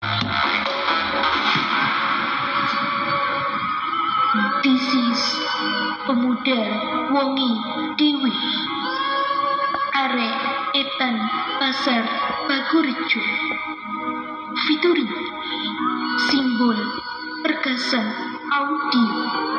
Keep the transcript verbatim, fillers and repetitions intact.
This is pemuda Wongi Dewi Arek Etan Pasar Bagurejo Fituri Simbol Perkasan Audio